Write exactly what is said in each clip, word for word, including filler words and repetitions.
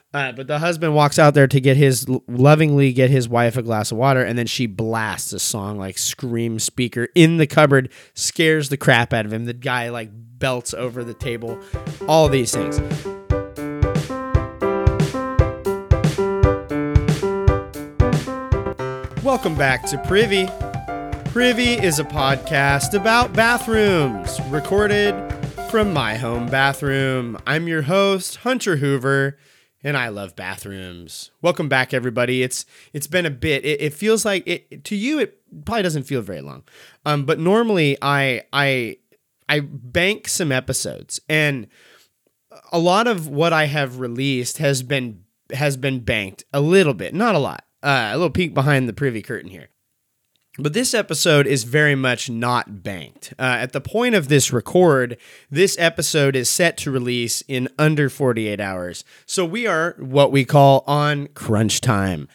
Uh, but the husband walks out there to get his lovingly get his wife a glass of water, and then she blasts a song like scream speaker in the cupboard, scares the crap out of him. The guy like belts over the table, all these things. Welcome back to Privy. Privy is a podcast about bathrooms, recorded from my home bathroom. I'm your host, Hunter Hoover, and I love bathrooms. Welcome back, everybody. It's it's been a bit. It, it feels like it to you. It probably doesn't feel very long, um, but normally I I I bank some episodes, and a lot of what I have released has been has been banked a little bit, not a lot. Uh, a little peek behind the privy curtain here. But this episode is very much not banked. Uh, at the point of this record, this episode is set to release in under forty-eight hours. So we are what we call on crunch time.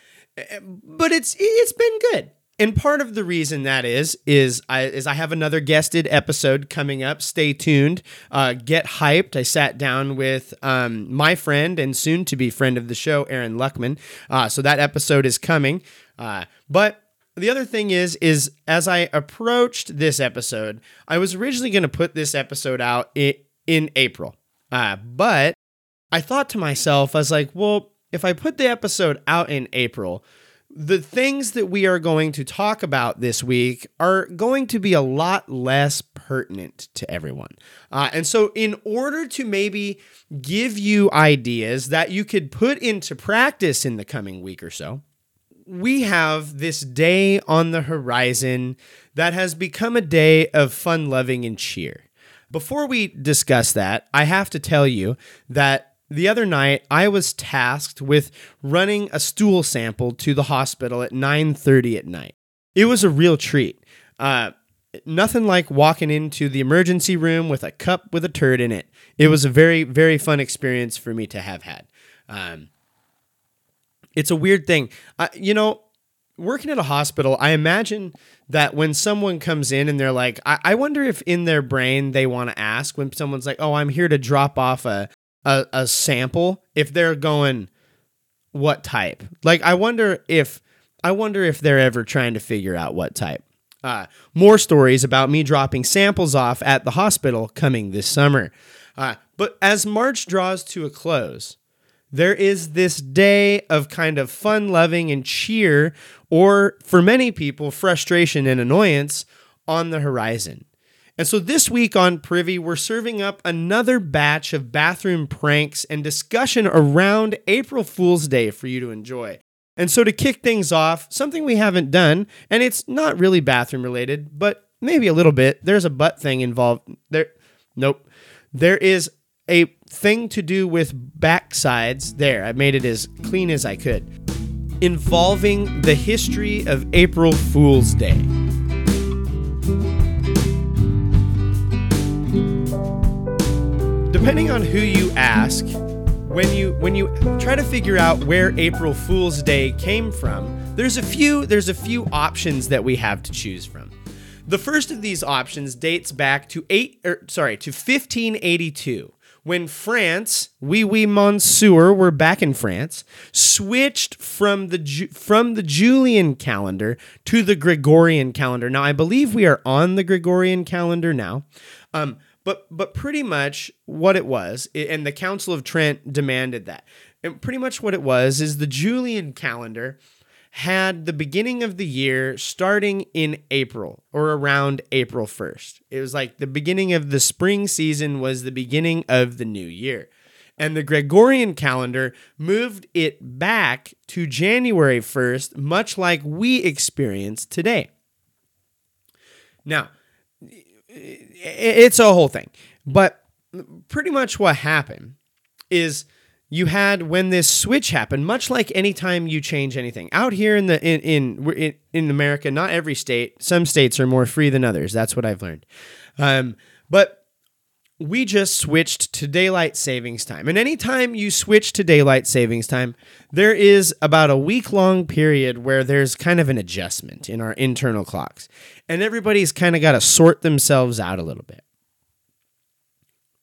But it's it's been good. And part of the reason that is, is I, is I have another guested episode coming up. Stay tuned. Uh, get hyped. I sat down with um, my friend and soon-to-be friend of the show, Aaron Luckman. Uh, so that episode is coming. Uh, but the other thing is, is as I approached this episode, I was originally going to put this episode out in, in April. Uh, but I thought to myself, I was like, well, if I put the episode out in April, the things that we are going to talk about this week are going to be a lot less pertinent to everyone. Uh, and so in order to maybe give you ideas that you could put into practice in the coming week or so, we have this day on the horizon that has become a day of fun, loving, and cheer. Before we discuss that, I have to tell you that the other night I was tasked with running a stool sample to the hospital at nine thirty at night. It was a real treat. Uh, nothing like walking into the emergency room with a cup with a turd in it. It was a very, very fun experience for me to have had. Um, It's a weird thing. Uh, you know, working at a hospital, I imagine that when someone comes in and they're like, I, I wonder if in their brain they want to ask when someone's like, oh, I'm here to drop off a, a, a sample, if they're going, what type? Like, I wonder if, I wonder if they're ever trying to figure out what type. Uh, more stories about me dropping samples off at the hospital coming this summer. Uh, but as March draws to a close, there is this day of kind of fun, loving, and cheer, or for many people, frustration and annoyance on the horizon. And so this week on Privy, we're serving up another batch of bathroom pranks and discussion around April Fool's Day for you to enjoy. And so to kick things off, something we haven't done, and it's not really bathroom related, but maybe a little bit. There's a butt thing involved there. Nope. There is a thing to do with backsides. There, I made it as clean as I could. Involving the history of April Fool's Day. Depending on who you ask, when you when you try to figure out where April Fool's Day came from, there's a few there's a few options that we have to choose from. The first of these options dates back to eight or sorry, to fifteen eighty-two. When France, oui, oui, monsieur, we're back in France, switched from the Ju- from the Julian calendar to the Gregorian calendar. Now, I believe we are on the Gregorian calendar now, um, but but pretty much what it was, and the Council of Trent demanded that. And pretty much what it was is the Julian calendar had the beginning of the year starting in April or around April first. It was like the beginning of the spring season was the beginning of the new year. And the Gregorian calendar moved it back to January first, much like we experience today. Now, it's a whole thing, but pretty much what happened is you had, when this switch happened, much like any time you change anything out here in the in in in America, not every state, some states are more free than others. That's what I've learned. Um, but we just switched to daylight savings time, and anytime you switch to daylight savings time, there is about a week long period where there's kind of an adjustment in our internal clocks, and everybody's kind of got to sort themselves out a little bit.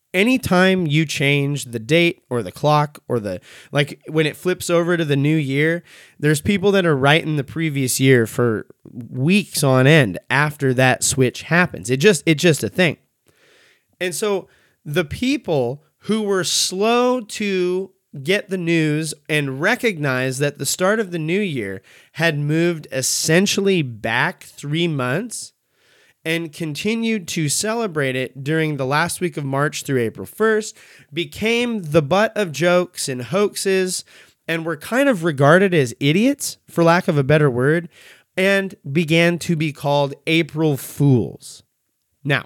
anytime you change the date or the clock or the, like when it flips over to the new year, there's people that are writing the previous year for weeks on end after that switch happens. It just, it's just a thing. And so the people who were slow to get the news and recognize that the start of the new year had moved essentially back three months and continued to celebrate it during the last week of March through April first, became the butt of jokes and hoaxes and were kind of regarded as idiots, for lack of a better word, and began to be called April Fools. Now,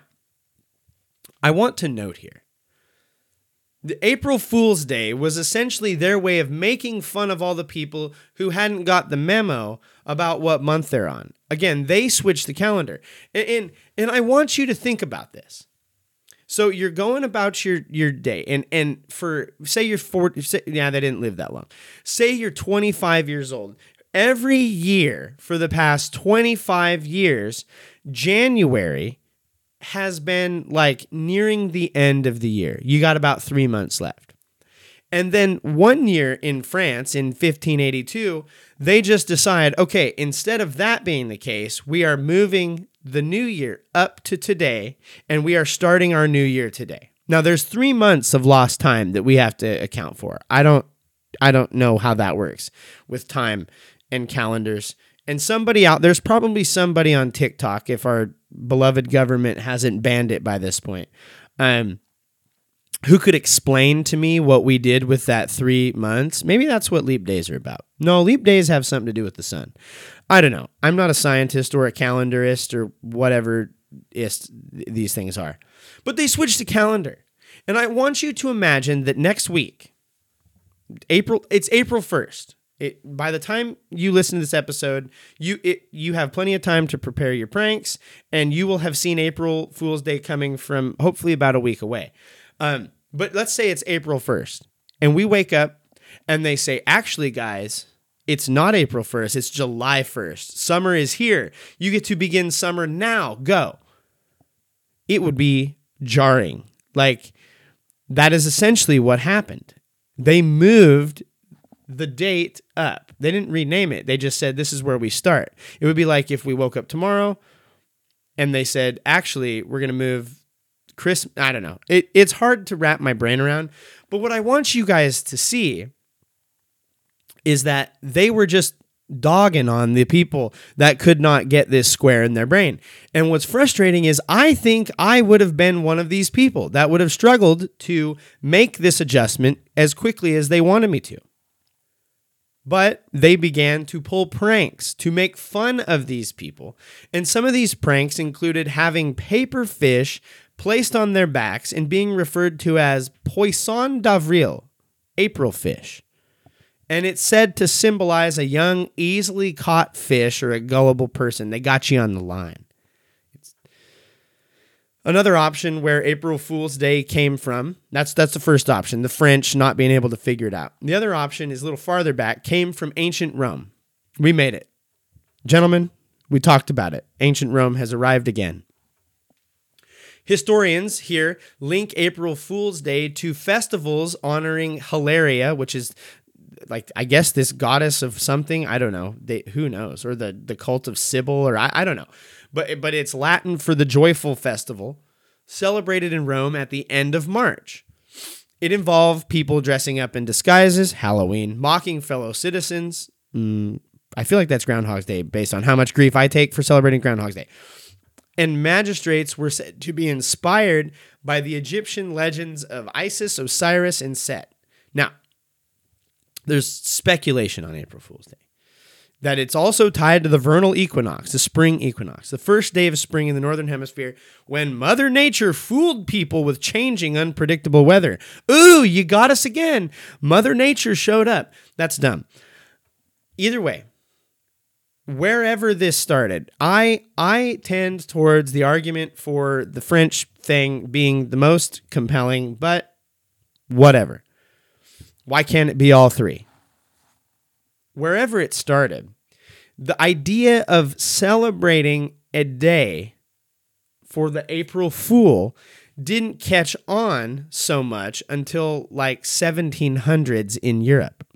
I want to note here, the April Fool's Day was essentially their way of making fun of all the people who hadn't got the memo about what month they're on. Again, they switched the calendar. And, and, and I want you to think about this. So you're going about your, your day, and, and for, say you're forty, say, yeah, they didn't live that long. Say you're twenty-five years old. Every year for the past twenty-five years, January has been like nearing the end of the year. You got about three months left. And then one year in France in fifteen eighty-two, they just decide, okay, instead of that being the case, we are moving the new year up to today, and we are starting our new year today. Now there's three months of lost time that we have to account for. I don't, I don't know how that works with time and calendars. And somebody out, there's probably somebody on TikTok, if our beloved government hasn't banned it by this point, um, who could explain to me what we did with that three months. Maybe that's what leap days are about. No, leap days have something to do with the sun. I don't know. I'm not a scientist or a calendarist or whatever ist these things are. But they switched the calendar. And I want you to imagine that next week, April, it's April first. It, by the time you listen to this episode, you it, you have plenty of time to prepare your pranks, and you will have seen April Fool's Day coming from hopefully about a week away. Um, but let's say it's April first, and we wake up, and they say, actually, guys, it's not April first, it's July first. Summer is here. You get to begin summer now. Go. It would be jarring. Like, that is essentially what happened. They moved the date up. They didn't rename it. They just said, this is where we start. It would be like if we woke up tomorrow and they said, actually, we're going to move Christmas. I don't know. It, it's hard to wrap my brain around. But what I want you guys to see is that they were just dogging on the people that could not get this square in their brain. And what's frustrating is I think I would have been one of these people that would have struggled to make this adjustment as quickly as they wanted me to. But they began to pull pranks to make fun of these people. And some of these pranks included having paper fish placed on their backs and being referred to as Poisson d'avril, April fish. And it's said to symbolize a young, easily caught fish or a gullible person. They got you on the line. It's another option where April Fool's Day came from. That's that's the first option, the French not being able to figure it out. The other option is a little farther back, came from ancient Rome. We made it. Gentlemen, we talked about it. Ancient Rome has arrived again. Historians here link April Fool's Day to festivals honoring Hilaria, which is like, I guess, this goddess of something. I don't know. They, who knows? Or the, the cult of Sybil, or I, I don't know. But, but it's Latin for the joyful festival, celebrated in Rome at the end of March. It involved people dressing up in disguises, Halloween, mocking fellow citizens. Mm, I feel like that's Groundhog's Day based on how much grief I take for celebrating Groundhog's Day. And magistrates were said to be inspired by the Egyptian legends of Isis, Osiris, and Set. Now, there's speculation on April Fool's Day that it's also tied to the vernal equinox, the spring equinox, the first day of spring in the northern hemisphere, when Mother Nature fooled people with changing, unpredictable weather. Ooh, you got us again. Mother Nature showed up. That's dumb. Either way, wherever this started, I I tend towards the argument for the French thing being the most compelling, but whatever. Why can't it be all three? Wherever it started, the idea of celebrating a day for the April Fool didn't catch on so much until like seventeen hundreds in Europe.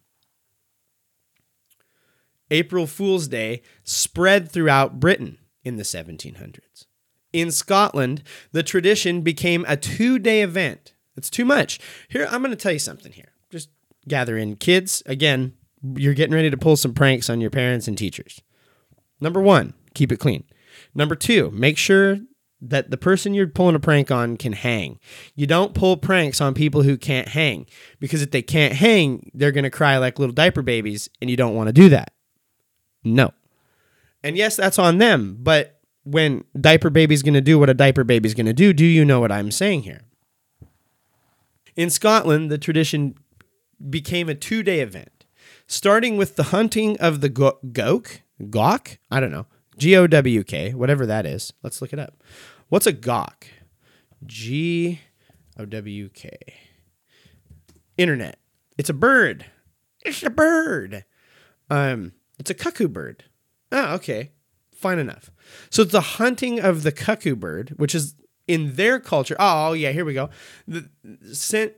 April Fool's Day spread throughout Britain in the seventeen hundreds. In Scotland, the tradition became a two-day event. It's too much. Here, I'm going to tell you something here. Just gather in. Kids, again, you're getting ready to pull some pranks on your parents and teachers. Number one, keep it clean. Number two, make sure that the person you're pulling a prank on can hang. You don't pull pranks on people who can't hang, because if they can't hang, they're going to cry like little diaper babies, and you don't want to do that. No. And yes, that's on them, but when diaper baby's going to do what a diaper baby's going to do, do you know what I'm saying here? In Scotland, the tradition became a two-day event, starting with the hunting of the go- gowk, gawk? I don't know. G O W K, whatever that is. Let's look it up. What's a gawk? G O W K. Internet. It's a bird. It's a bird. Um, it's a cuckoo bird. Oh, okay. Fine enough. So it's the hunting of the cuckoo bird, which is in their culture. Oh, yeah, here we go. The, sent,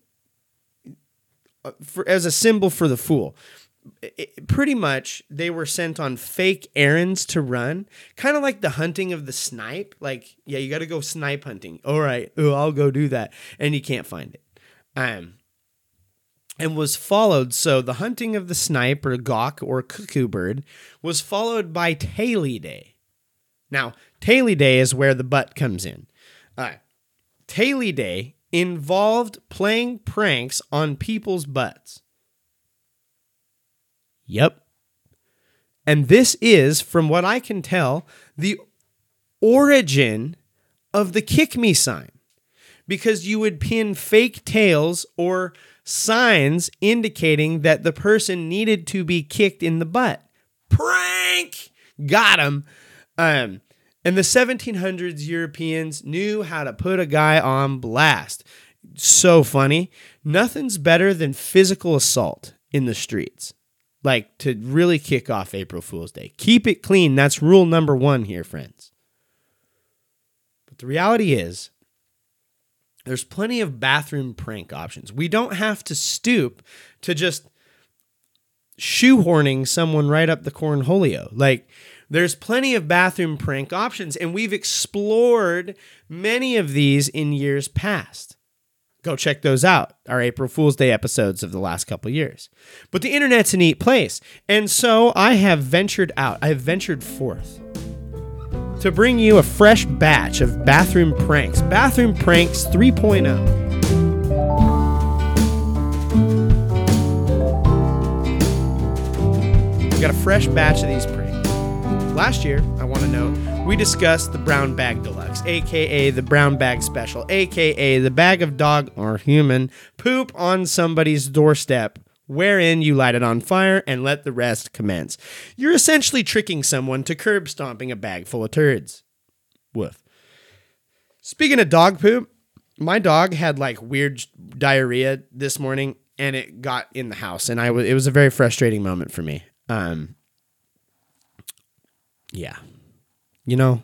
for, as a symbol for the fool. It, pretty much, they were sent on fake errands to run, kind of like the hunting of the snipe. Like, yeah, you got to go snipe hunting. All right, oh, I'll go do that, and you can't find it. Um, and was followed. So the hunting of the snipe or gawk or cuckoo bird was followed by Taily Day. Now, Taily Day is where the butt comes in. Uh, Taily Day involved playing pranks on people's butts. Yep. And this is, from what I can tell, the origin of the kick me sign. Because you would pin fake tails or signs indicating that the person needed to be kicked in the butt. Prank! Got him. Um, and the seventeen hundreds Europeans knew how to put a guy on blast. So funny. Nothing's better than physical assault in the streets. Like, to really kick off April Fool's Day. Keep it clean. That's rule number one here, friends. But the reality is, there's plenty of bathroom prank options. We don't have to stoop to just shoehorning someone right up the cornholio. Like, there's plenty of bathroom prank options, and we've explored many of these in years past. Go check those out, our April Fool's Day episodes of the last couple of years. But the internet's a neat place, and so I have ventured out, I have ventured forth to bring you a fresh batch of bathroom pranks, Bathroom Pranks three point oh. We've got a fresh batch of these pranks. Last year, I want to note, we discussed the Brown Bag Deluxe, a k a the Brown Bag Special, a k a the bag of dog or human poop on somebody's doorstep, wherein you light it on fire and let the rest commence. You're essentially tricking someone to curb stomping a bag full of turds. Woof. Speaking of dog poop, my dog had like weird diarrhea this morning, and it got in the house, and I was it was a very frustrating moment for me. Um, yeah. You know,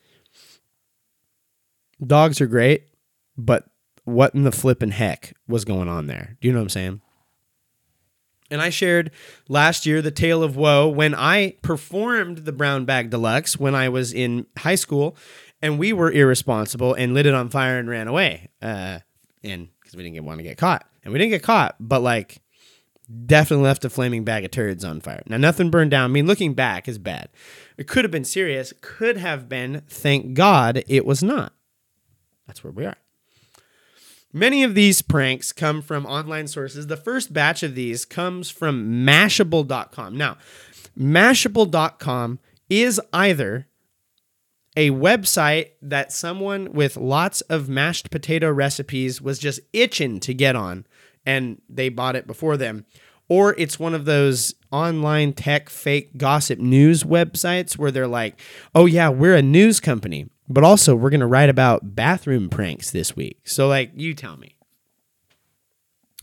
dogs are great, but what in the flippin' heck was going on there? Do you know what I'm saying? And I shared last year the tale of woe when I performed the Brown Bag Deluxe when I was in high school, and we were irresponsible and lit it on fire and ran away. Uh, and because we didn't get, want to get caught. And we didn't get caught, but like definitely left a flaming bag of turds on fire. Now, nothing burned down. I mean, looking back is bad. It could have been serious. Could have been. Thank God it was not. That's where we are. Many of these pranks come from online sources. The first batch of these comes from Mashable dot com. Now, Mashable dot com is either a website that someone with lots of mashed potato recipes was just itching to get on, and they bought it before them, or it's one of those online tech fake gossip news websites where they're like, oh yeah, we're a news company, but also we're going to write about bathroom pranks this week. So like, you tell me.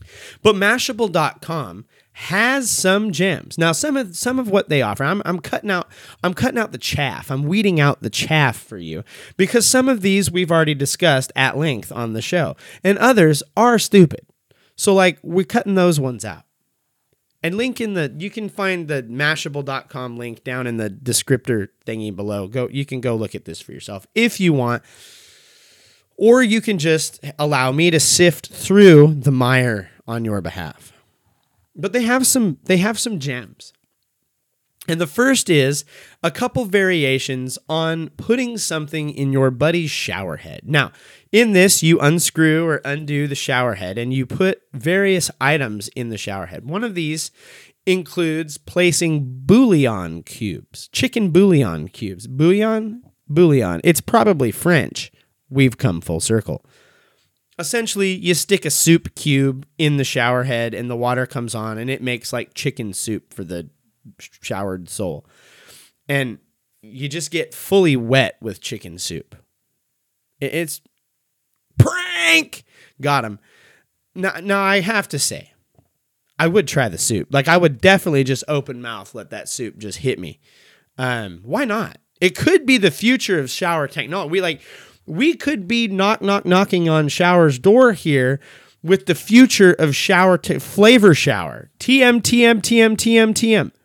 But Mashable dot com has some gems. Now, some of some of what they offer, I'm I'm cutting out I'm cutting out the chaff. I'm weeding out the chaff for you because some of these we've already discussed at length on the show, and others are stupid. So like we're cutting those ones out. And link in the, you can find the Mashable dot com link down in the descriptor thingy below. Go, you can go look at this for yourself if you want. Or you can just allow me to sift through the mire on your behalf. But they have some, they have some gems. And the first is a couple variations on putting something in your buddy's shower head. Now, in this, you unscrew or undo the shower head and you put various items in the shower head. One of these includes placing bouillon cubes, chicken bouillon cubes. Bouillon? Bouillon. It's probably French. We've come full circle. Essentially, you stick a soup cube in the shower head and the water comes on and it makes like chicken soup for the showered soul. And you just get fully wet with chicken soup. It's prank. Got him. Now, now I have to say, I would try the soup. Like I would definitely just open mouth, let that soup just hit me. Um, why not? It could be the future of shower technology. We like, we could be knock, knock, knocking on shower's door here with the future of shower, te- flavor shower. T M, T M, T M, T M, T M.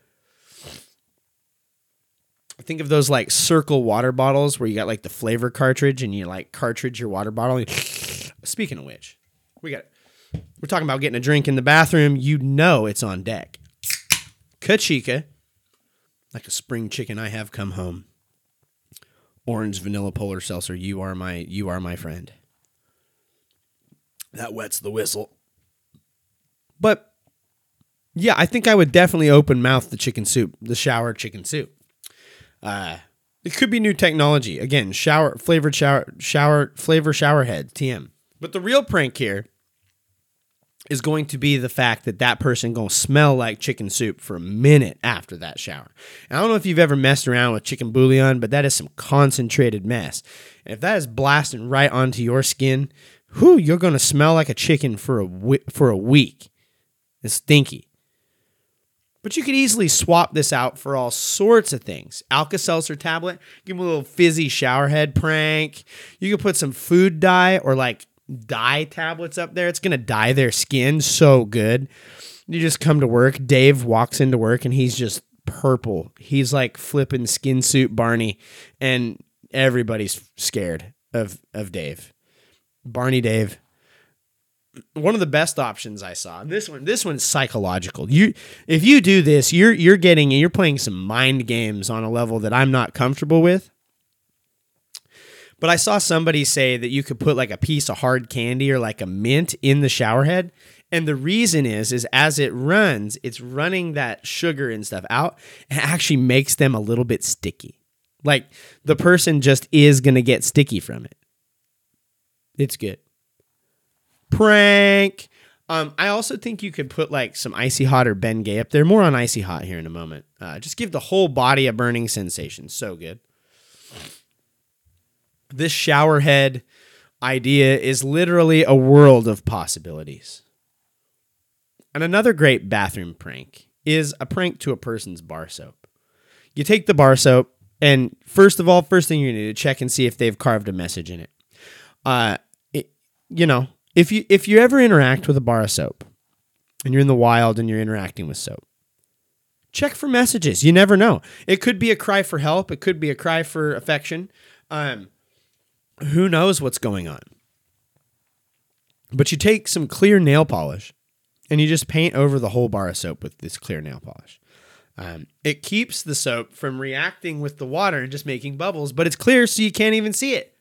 Think of those like circle water bottles where you got like the flavor cartridge and you like cartridge your water bottle. Speaking of which, we got we're talking about getting a drink in the bathroom. You know it's on deck. Kachika, like a spring chicken I have come home. Orange vanilla polar seltzer. You are my you are my friend. That wets the whistle. But yeah, I think I would definitely open mouth the chicken soup, the shower chicken soup. Uh, it could be new technology. Again, shower, flavored shower, shower, flavor shower head, T M. But the real prank here is going to be the fact that that person going to smell like chicken soup for a minute after that shower. And I don't know if you've ever messed around with chicken bouillon, but that is some concentrated mess. And if that is blasting right onto your skin, whew, you're going to smell like a chicken for a, for a week. It's stinky. But you could easily swap this out for all sorts of things. Alka-Seltzer tablet, give them a little fizzy shower head prank. You could put some food dye or like dye tablets up there. It's going to dye their skin so good. You just come to work. Dave walks into work and he's just purple. He's like flipping skin suit Barney and everybody's scared of, of Dave. Barney Dave. One of the best options I saw. This one, this one's psychological. You, if you do this, you're you're getting you're playing some mind games on a level that I'm not comfortable with. But I saw somebody say that you could put like a piece of hard candy or like a mint in the shower head, and the reason is is as it runs, it's running that sugar and stuff out, and it actually makes them a little bit sticky. Like the person just is gonna get sticky from it. It's good. Prank. Um, I also think you could put like some Icy Hot or Bengay up there. More on Icy Hot here in a moment. Uh, just give the whole body a burning sensation. So good. This shower head idea is literally a world of possibilities. And another great bathroom prank is a prank to a person's bar soap. You take the bar soap and first of all, first thing you need to check and see if they've carved a message in it. Uh, it you know, If you if you ever interact with a bar of soap and you're in the wild and you're interacting with soap, check for messages. You never know. It could be a cry for help. It could be a cry for affection. Um, who knows what's going on? But you take some clear nail polish and you just paint over the whole bar of soap with this clear nail polish. Um, it keeps the soap from reacting with the water and just making bubbles, but it's clear so you can't even see it.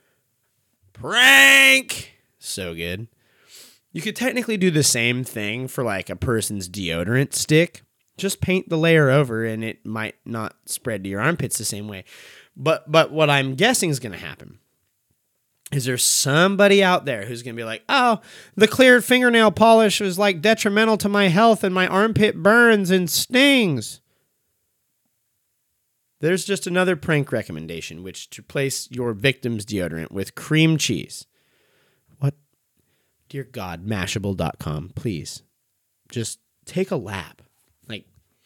Prank! So good. You could technically do the same thing for like a person's deodorant stick. Just paint the layer over and it might not spread to your armpits the same way. But but what I'm guessing is going to happen is there's somebody out there who's going to be like, oh, the clear fingernail polish was like detrimental to my health and my armpit burns and stings. There's just another prank recommendation, which to replace your victim's deodorant with cream cheese. dear God, Mashable dot com, please just take a lap. Like,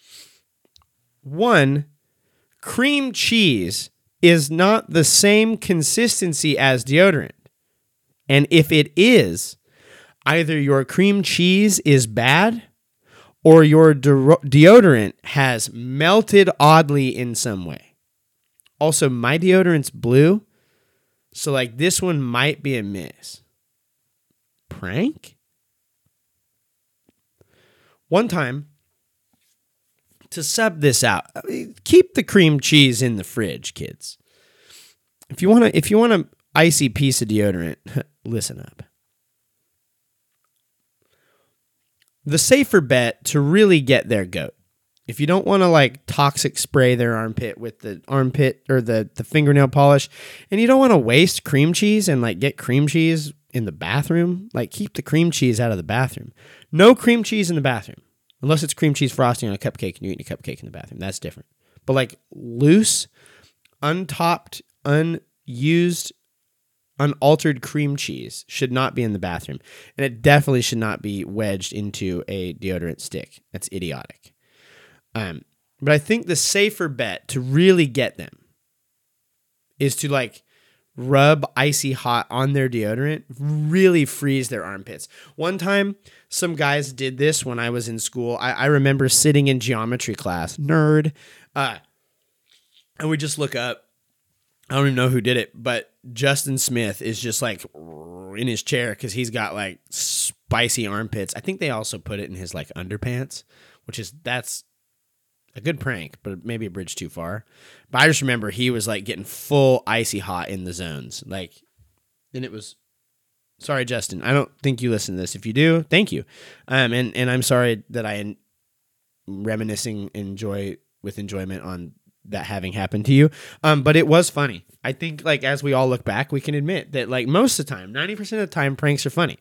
one, cream cheese is not the same consistency as deodorant. And if it is, either your cream cheese is bad or your de- deodorant has melted oddly in some way. Also, my deodorant's blue, so like this one might be a miss. Prank? One time, to sub this out, keep the cream cheese in the fridge, kids. If you want to, if you want an icy piece of deodorant, listen up. The safer bet to really get their goat, if you don't want to like toxic spray their armpit with the armpit or the, the fingernail polish, and you don't want to waste cream cheese and like get cream cheese in the bathroom, like keep the cream cheese out of the bathroom. No cream cheese in the bathroom, unless it's cream cheese frosting on a cupcake and you eat a cupcake in the bathroom. That's different. But like loose, untopped, unused, unaltered cream cheese should not be in the bathroom. And it definitely should not be wedged into a deodorant stick. That's idiotic. Um, but I think the safer bet to really get them is to like rub icy hot on their deodorant, really freeze their armpits. One time, some guys did this when I was in school. I, I remember sitting in geometry class, nerd, uh, and we just look up. I don't even know who did it, but Justin Smith is just like in his chair because he's got like spicy armpits. I think they also put it in his like underpants, which is, that's a good prank, but maybe a bridge too far. But I just remember he was like getting full icy hot in the zones. Like, and it was, sorry, Justin, I don't think you listen to this. If you do, thank you. Um, and, and I'm sorry that I am reminiscing enjoy with enjoyment on that having happened to you. Um, but it was funny. I think like as we all look back, we can admit that like most of the time, ninety percent of the time, pranks are funny.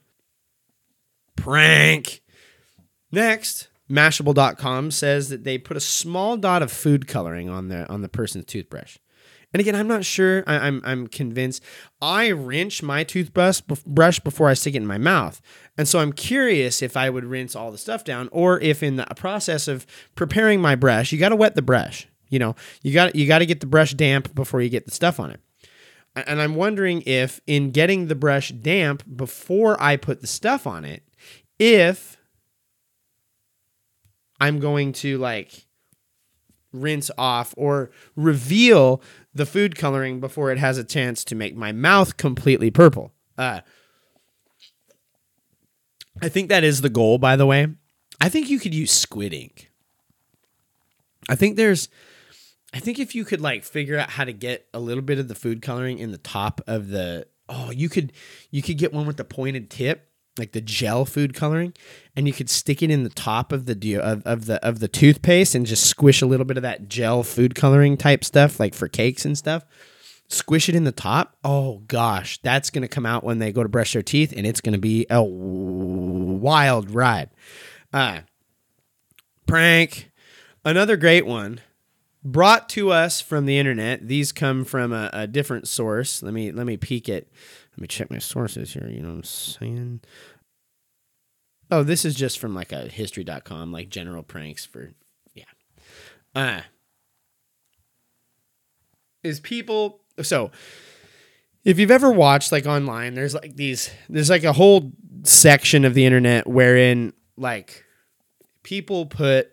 Prank. Next, Mashable dot com says that they put a small dot of food coloring on the on the person's toothbrush. And again, I'm not sure. I, I'm I'm convinced. I rinse my toothbrush brush before I stick it in my mouth, and so I'm curious if I would rinse all the stuff down, or if in the process of preparing my brush, you got to wet the brush. You know, you got you got to get the brush damp before you get the stuff on it. And I'm wondering if in getting the brush damp before I put the stuff on it, if I'm going to like rinse off or reveal the food coloring before it has a chance to make my mouth completely purple. Uh, I think that is the goal, by the way. I think you could use squid ink. I think there's, I think if you could like figure out how to get a little bit of the food coloring in the top of the, oh, you could, you could get one with the pointed tip, like the gel food coloring, and you could stick it in the top of the of, of the of the toothpaste and just squish a little bit of that gel food coloring type stuff, like for cakes and stuff. Squish it in the top. Oh gosh, that's gonna come out when they go to brush their teeth, and it's gonna be a wild ride. Uh, prank. Another great one, brought to us from the internet. These come from a, a different source. Let me let me peek it. Let me check my sources here. You know what I'm saying? Oh, this is just from like a history dot com, like general pranks for, yeah. Uh, is people, so if you've ever watched like online, there's like these, there's like a whole section of the internet wherein like people put,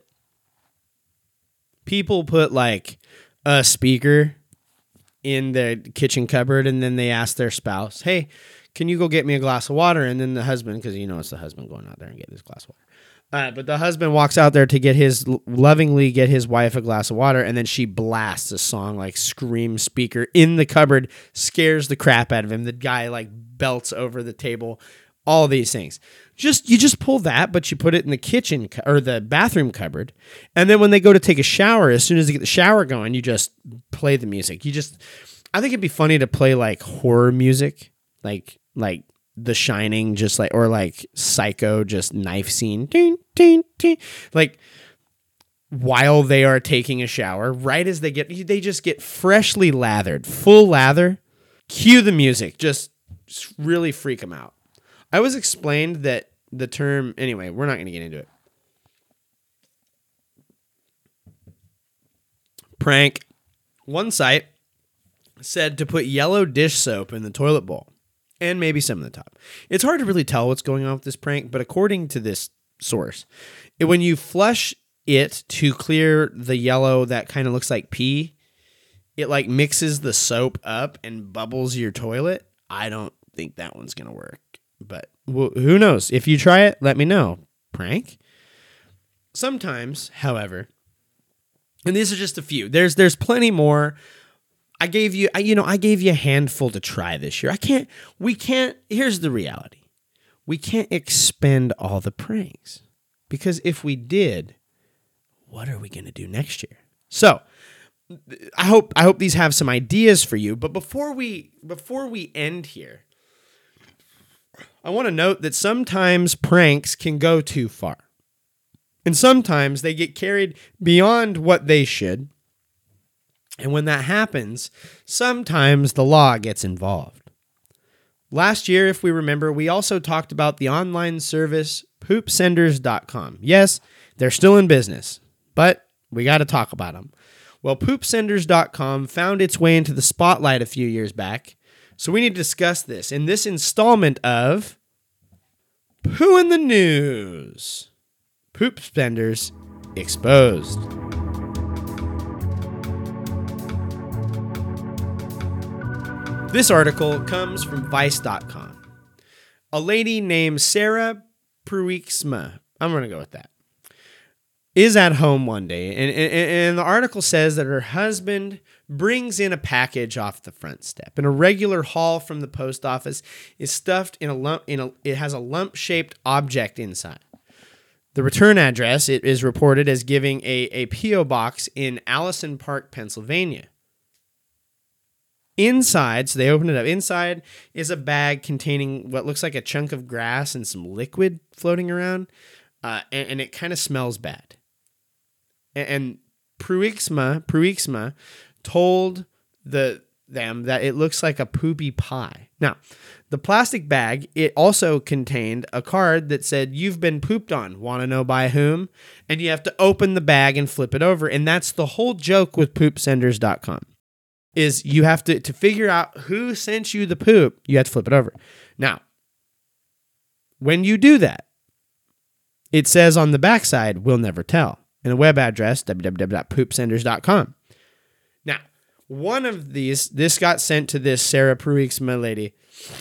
people put like a speaker in the kitchen cupboard, and then they ask their spouse, hey, can you go get me a glass of water? And then the husband, because you know it's the husband going out there and getting this glass of water. Uh, but the husband walks out there to get his, lovingly get his wife a glass of water, and then she blasts a song, like scream speaker in the cupboard, scares the crap out of him. The guy like belts over the table, all these things. Just you just pull that, but you put it in the kitchen cu- or the bathroom cupboard, and then when they go to take a shower, as soon as they get the shower going, you just play the music. You just, I think it'd be funny to play like horror music, like like The Shining, just like, or like Psycho, just knife scene, ding, ding, ding, like while they are taking a shower, right as they get, they just get freshly lathered, full lather. Cue the music, just, just really freak them out. I was explained that the term, anyway, we're not going to get into it. Prank. One site said to put yellow dish soap in the toilet bowl and maybe some in the top. It's hard to really tell what's going on with this prank, but according to this source, it, when you flush it to clear the yellow that kind of looks like pee, it like mixes the soap up and bubbles your toilet. I don't think that one's going to work, but well, who knows? If you try it, let me know. Prank? Sometimes, however, and these are just a few. There's there's plenty more. I gave you, I, you know, I gave you a handful to try this year. I can't, we can't, here's the reality. We can't expend all the pranks because if we did, what are we going to do next year? So I hope, I hope these have some ideas for you. But before we, before we end here, I want to note that sometimes pranks can go too far. And sometimes they get carried beyond what they should. And when that happens, sometimes the law gets involved. Last year, if we remember, we also talked about the online service poop senders dot com. Yes, they're still in business, but we got to talk about them. Well, poop senders dot com found its way into the spotlight a few years back, so we need to discuss this in this installment of Poo in the News. Poop Spenders Exposed. This article comes from vice dot com. A lady named Sarah Pruiksma, I'm going to go with that, is at home one day, and, and, and the article says that her husband brings in a package off the front step, and a regular haul from the post office is stuffed in a lump. In a, it has a lump-shaped object inside. The return address, it is reported as giving a, a P O box in Allison Park, Pennsylvania. Inside, so they open it up. Inside is a bag containing what looks like a chunk of grass and some liquid floating around, uh, and, and it kind of smells bad. And, and Pruiksma, Pruiksma told the them that it looks like a poopy pie. Now, the plastic bag, it also contained a card that said, "You've been pooped on. Want to know by whom?" And you have to open the bag and flip it over. And that's the whole joke with poop senders dot com. Is you have to, to figure out who sent you the poop, you have to flip it over. Now, when you do that, it says on the backside, "We'll never tell," and a web address, w w w dot poop senders dot com. Now, one of these, this got sent to this Sarah Pruiksma lady,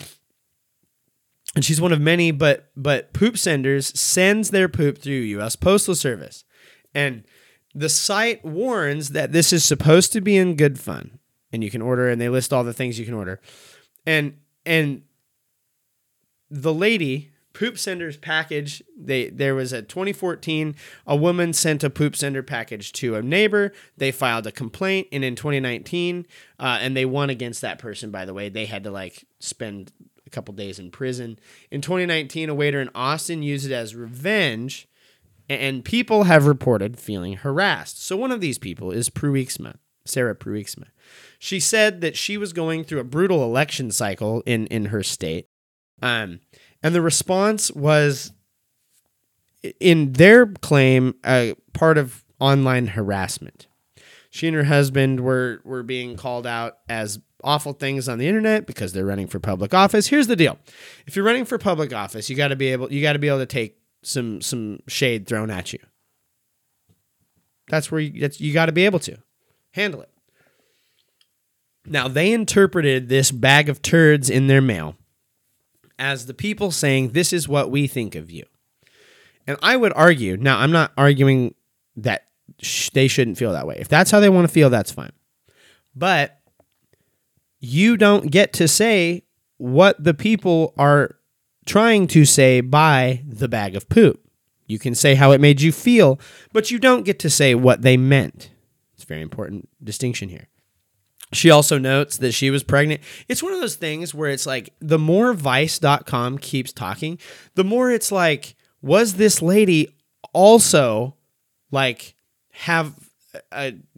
and she's one of many, but but Poop Senders sends their poop through U S Postal Service. And the site warns that this is supposed to be in good fun. And you can order, and they list all the things you can order. And and the lady, Poop Sender's package, they there was a twenty fourteen, a woman sent a Poop Sender package to a neighbor. They filed a complaint, and in twenty nineteen, uh, and they won against that person, by the way. They had to like spend a couple days in prison. In twenty nineteen, a waiter in Austin used it as revenge, and people have reported feeling harassed. So one of these people is Pruiksma, Sarah Pruiksma. She said that she was going through a brutal election cycle in, in her state. Um, and the response was, in their claim, a part of online harassment. She and her husband were, were being called out as awful things on the internet because they're running for public office. Here's the deal. If you're running for public office, you got to be able, you got to be able to take some, some shade thrown at you. That's where you, that's, you got to be able to handle it. Now, they interpreted this bag of turds in their mail as the people saying, "This is what we think of you." And I would argue, now I'm not arguing that sh- they shouldn't feel that way. If that's how they want to feel, that's fine. But you don't get to say what the people are trying to say by the bag of poop. You can say how it made you feel, but you don't get to say what they meant. It's a very important distinction here. She also notes that she was pregnant. It's one of those things where it's like, the more vice dot com keeps talking, the more it's like, was this lady also like have a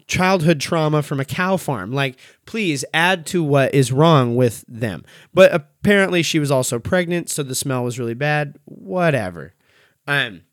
childhood trauma from a cow farm. Like, please add to what is wrong with them. But apparently she was also pregnant, so the smell was really bad. Whatever. Um,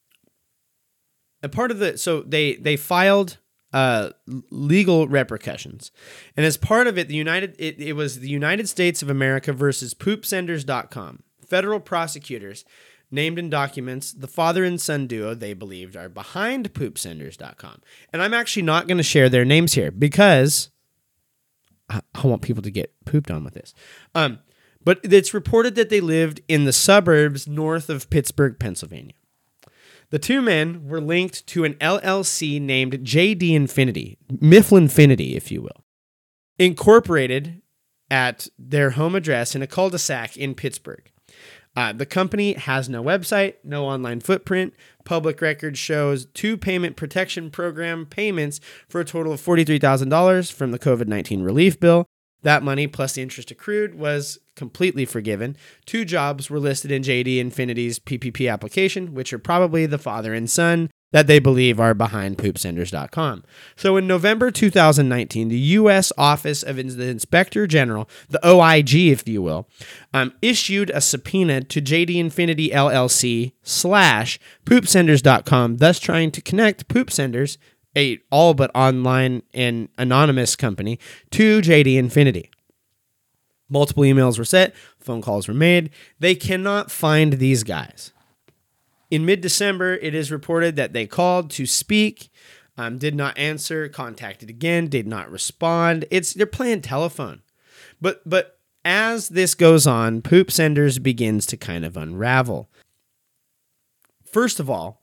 a part of the so they they filed uh legal repercussions, and as part of it, the United it, it was the United States of America versus poop senders dot com. Federal prosecutors named in documents the father and son duo they believed are behind poop senders dot com. And I'm actually not going to share their names here because I, I want people to get pooped on with this. Um, but it's reported that they lived in the suburbs north of Pittsburgh, Pennsylvania. The two men were linked to an L L C named J D Infinity, Mifflinfinity, if you will, incorporated at their home address in a cul-de-sac in Pittsburgh. Uh, the company has no website, no online footprint. Public record shows two payment protection program payments for a total of forty-three thousand dollars from the covid nineteen relief bill. That money, plus the interest accrued, was completely forgiven. Two jobs were listed in J D Infinity's P P P application, which are probably the father and son that they believe are behind poop senders dot com. So in November two thousand nineteen, the U S Office of the Inspector General, the O I G, if you will, um, issued a subpoena to J D Infinity L L C slash poop senders dot com, thus trying to connect Poop Senders, a all but online and anonymous company, to J D Infinity. Multiple emails were sent, phone calls were made. They cannot find these guys. In mid-December, it is reported that they called to speak, um, did not answer, contacted again, did not respond. It's they're playing telephone. But but as this goes on, Poop Senders begins to kind of unravel. First of all,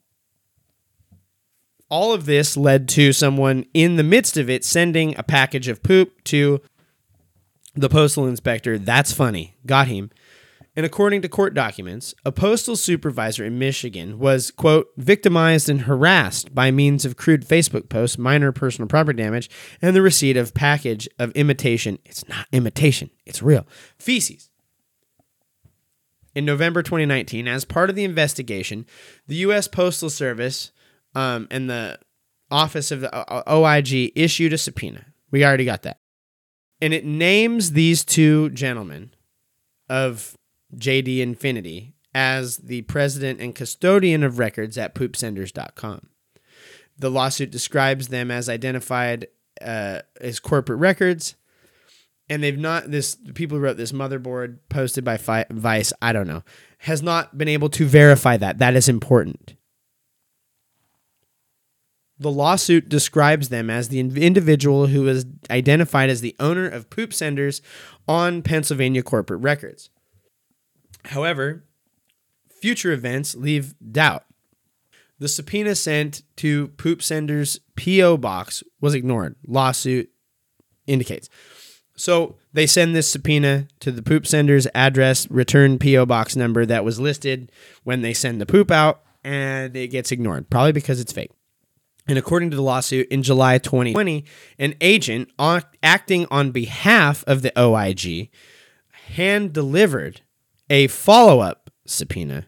all of this led to someone in the midst of it sending a package of poop to the postal inspector. That's funny. Got him. And according to court documents, a postal supervisor in Michigan was, quote, victimized and harassed by means of crude Facebook posts, minor personal property damage, and the receipt of package of imitation. It's not imitation. It's real. Feces. In November twenty nineteen, as part of the investigation, the U S Postal Service um, and the Office of the O I G issued a subpoena. We already got that. And it names these two gentlemen of J D Infinity as the president and custodian of records at poop senders dot com. The lawsuit describes them as identified uh, as corporate records, and they've not, this, the people who wrote this motherboard posted by Fi- Vice, I don't know, has not been able to verify that. That is important. The lawsuit describes them as the individual who is identified as the owner of Poop Senders on Pennsylvania corporate records. However, future events leave doubt. The subpoena sent to Poop Senders' P O box was ignored. Lawsuit indicates. So they send this subpoena to the Poop Senders' address, return P O box number that was listed when they send the poop out, and it gets ignored, probably because it's fake. And according to the lawsuit, in July twenty twenty, an agent acting on behalf of the O I G hand-delivered a follow-up subpoena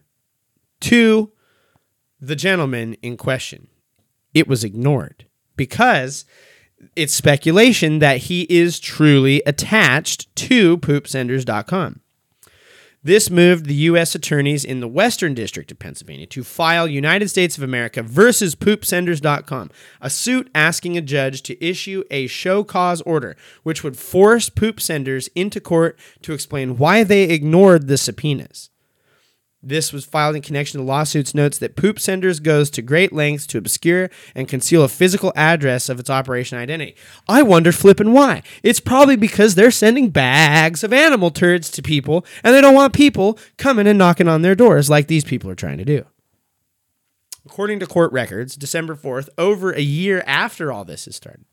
to the gentleman in question. It was ignored because it's speculation that he is truly attached to poop senders dot com. This moved the U S attorneys in the Western District of Pennsylvania to file United States of America versus poop senders dot com, a suit asking a judge to issue a show cause order, which would force Poop Senders into court to explain why they ignored the subpoenas. This was filed in connection to lawsuits notes that Poop Senders goes to great lengths to obscure and conceal a physical address of its operation identity. I wonder flippin' why. It's probably because they're sending bags of animal turds to people and they don't want people coming and knocking on their doors like these people are trying to do. According to court records, December fourth, over a year after all this has started,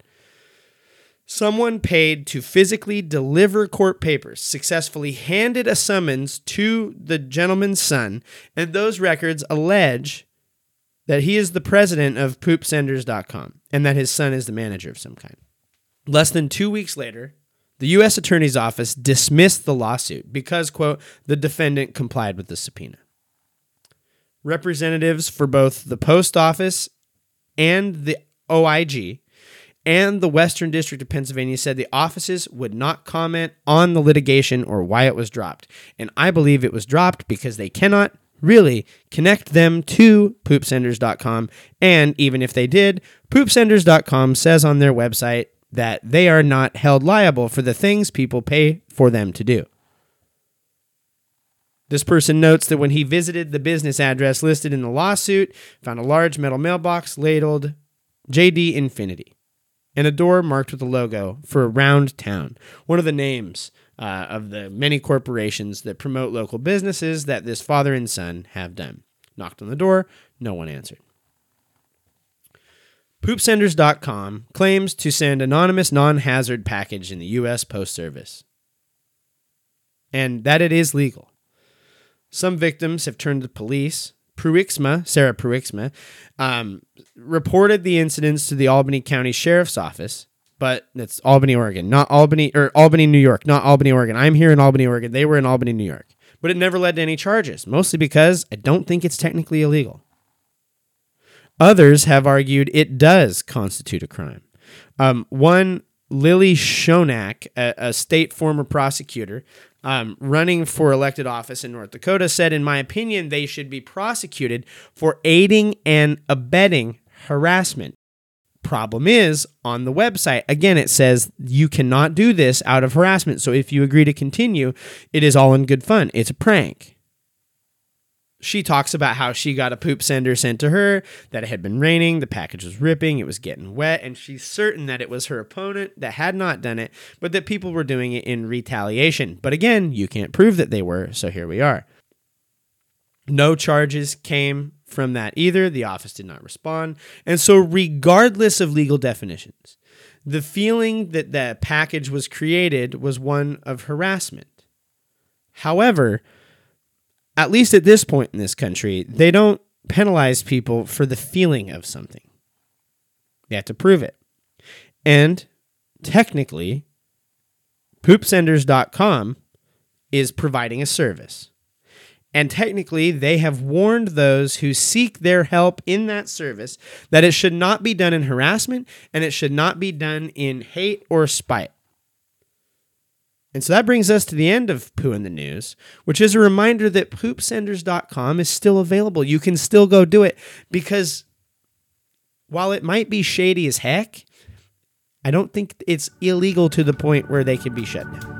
someone paid to physically deliver court papers successfully handed a summons to the gentleman's son, and those records allege that he is the president of poop senders dot com and that his son is the manager of some kind. Less than two weeks later, the U S Attorney's Office dismissed the lawsuit because, quote, the defendant complied with the subpoena. Representatives for both the post office and the O I G and the Western District of Pennsylvania said the offices would not comment on the litigation or why it was dropped. And I believe it was dropped because they cannot really connect them to poop senders dot com. And even if they did, poop senders dot com says on their website that they are not held liable for the things people pay for them to do. This person notes that when he visited the business address listed in the lawsuit, found a large metal mailbox labeled J D Infinity and a door marked with a logo for Round Town, one of the names uh, of the many corporations that promote local businesses that this father and son have done. Knocked on the door, no one answered. poop senders dot com claims to send anonymous non-hazard package in the U S Post Service, and that it is legal. Some victims have turned to police. Pruixma, Sarah Pruixma, um, reported the incidents to the Albany County Sheriff's Office, but that's Albany, Oregon, not Albany, or Albany, New York, not Albany, Oregon. I'm here in Albany, Oregon. They were in Albany, New York. But it never led to any charges, mostly because I don't think it's technically illegal. Others have argued it does constitute a crime. Um, one, Lily Shonak, a, a state former prosecutor, Um, running for elected office in North Dakota, said, in my opinion, they should be prosecuted for aiding and abetting harassment. Problem is, on the website, again, it says you cannot do this out of harassment. So if you agree to continue, it is all in good fun. It's a prank. She talks about how she got a poop sender sent to her, that it had been raining, the package was ripping, it was getting wet, and she's certain that it was her opponent that had not done it, but that people were doing it in retaliation. But again, you can't prove that they were, so here we are. No charges came from that either. The office did not respond. And so regardless of legal definitions, the feeling that the package was created was one of harassment. However, at least at this point in this country, they don't penalize people for the feeling of something. They have to prove it. And technically, poop senders dot com is providing a service. And technically, they have warned those who seek their help in that service that it should not be done in harassment and it should not be done in hate or spite. And so that brings us to the end of Poo in the News, which is a reminder that poop senders dot com is still available. You can still go do it because while it might be shady as heck, I don't think it's illegal to the point where they can be shut down.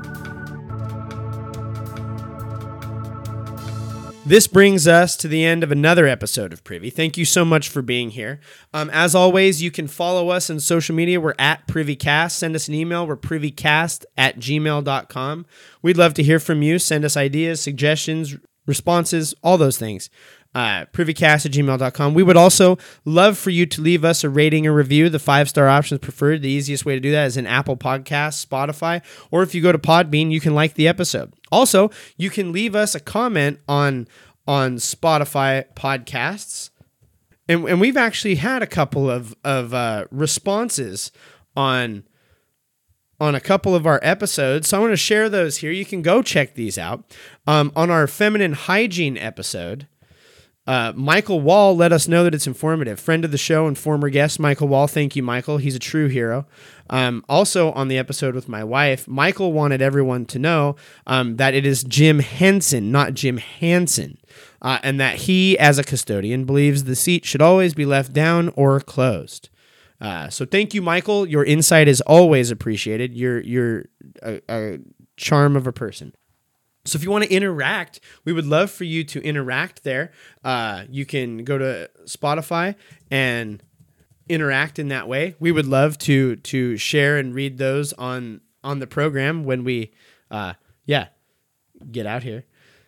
This brings us to the end of another episode of Privy. Thank you so much for being here. Um, as always, you can follow us on social media. We're at PrivyCast. Send us an email. We're privycast at gmail dot com. We'd love to hear from you. Send us ideas, suggestions, responses, all those things. Uh, privycast at gmail dot com. We would also love for you to leave us a rating or review. The five-star option is preferred. The easiest way to do that is in Apple Podcasts, Spotify, or if you go to Podbean, you can like the episode. Also, you can leave us a comment on, on Spotify podcasts. And, and we've actually had a couple of, of uh, responses on on a couple of our episodes. So I want to share those here. You can go check these out. Um, on our feminine hygiene episode, Uh, Michael Wall let us know that it's informative. Friend of the show and former guest, Michael Wall. Thank you, Michael. He's a true hero. Um, also on the episode with my wife, Michael wanted everyone to know um, that it is Jim Henson, not Jim Hansen, uh, and that he, as a custodian, believes the seat should always be left down or closed. Uh, so thank you, Michael. Your insight is always appreciated. You're, you're a, a charm of a person. So if you want to interact, we would love for you to interact there. Uh, you can go to Spotify and interact in that way. We would love to to share and read those on on the program when we, uh, yeah, get out here.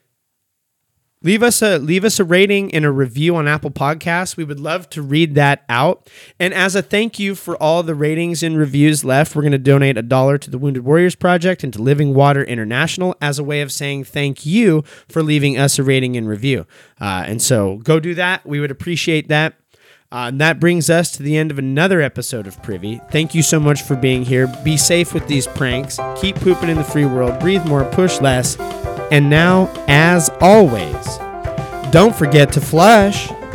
Leave us a leave us a rating and a review on Apple Podcasts. We would love to read that out. And as a thank you for all the ratings and reviews left, we're going to donate a dollar to the Wounded Warriors Project and to Living Water International as a way of saying thank you for leaving us a rating and review. Uh, and so go do that. We would appreciate that. Uh, and that brings us to the end of another episode of Privy. Thank you so much for being here. Be safe with these pranks. Keep pooping in the free world. Breathe more, push less. And now, as always, don't forget to flush.